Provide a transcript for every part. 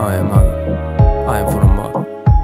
I am from Mali.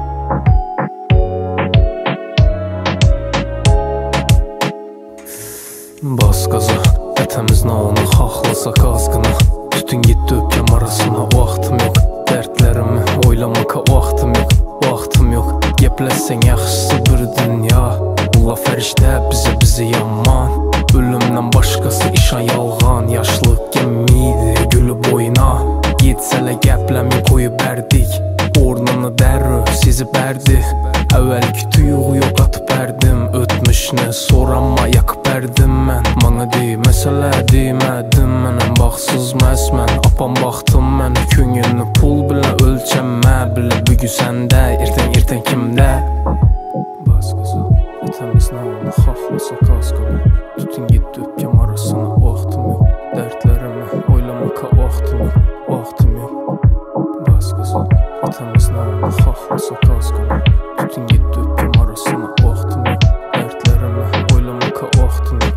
Bas qaza, ətəmiz naını xaxlasa qazqına. Tütün getdi öpkəm arasına, vaxtım yox. Dərdlərimi oylamaka vaxtım yox, vaxtım yox. Gepləsən yaxşısı bir dünya. Allah fərişdə bizi yaman. Ölümdən başqası işan yalğan. Yaşlıq gemiydi gülü boyuna. Yetsələ gəpləmi qoyub bərdik. Ornunu dərrü sizi bərdi. Əvvəlki tuyuğu yox atıb bərdim. Ötmüşünə soranma yakıb bərdim mən. Mana deyməsələ demədim mənəm. Baxsız məsmən apam baxdım mən. Köngünü pul bilə ölçəmə bilə. Bugün səndə, ertən kimdə? Bas qızı, ətəmiz naını xaxlasa qazqını. Tütün getdi öpkəm arasına, vaxtım yox. Dərdlərimi oylamaka vaxtım yox, vaxtım yox. Bas qızı, ətəmiz naını xaxlasa qazqını. Tütün getdi öpkəm arasına, vaxtım yox. Dərdlərimi oylamaka vaxtım yox.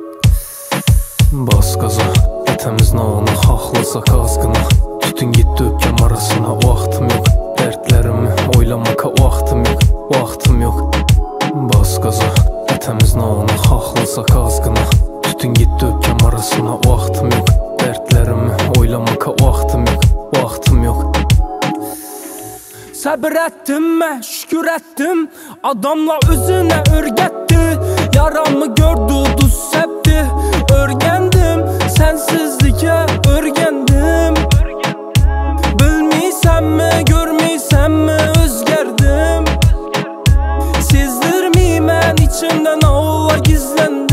Bas qızı, ətəmiz naını xaxlasa qazqını. Tütün getdi öpkəm arasına, vaxtım yox. Dərdlərimi oylamaka vaxtım yox, vaxtım yox. Bas qızı, ətəmiz naını xaxlasa qazqını. Tütün getdi öpkəm arasına, vaxtım yox. Dərdlərimi oylamaka vaxtım yox, vaxtım yox. Səbir etdim mən, şükür etdim. Adamla özünə örgətdi. Yaramı gördü, duz səpdi. Örgəndim, sənsizlikə örgəndim. Bilmiysənmi, görmiysənmi özgərdim. Sezdirmi mən içimdən ağlar gizləndim.